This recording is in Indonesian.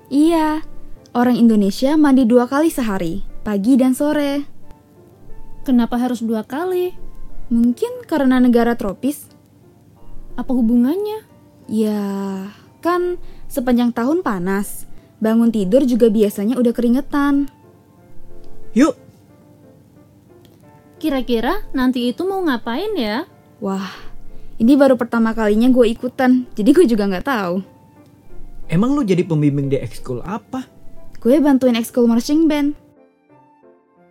Iya, orang Indonesia mandi 2 kali sehari, pagi dan sore. Kenapa harus 2 kali? Mungkin karena negara tropis. Apa hubungannya? Ya, kan sepanjang tahun panas. Bangun tidur juga biasanya udah keringetan. Yuk, Kira-kira nanti itu mau ngapain ya? Wah, ini baru pertama kalinya gue ikutan, jadi gue juga gak tahu. emang lu jadi pembimbing di ekskul apa? Gue bantuin ekskul marching band.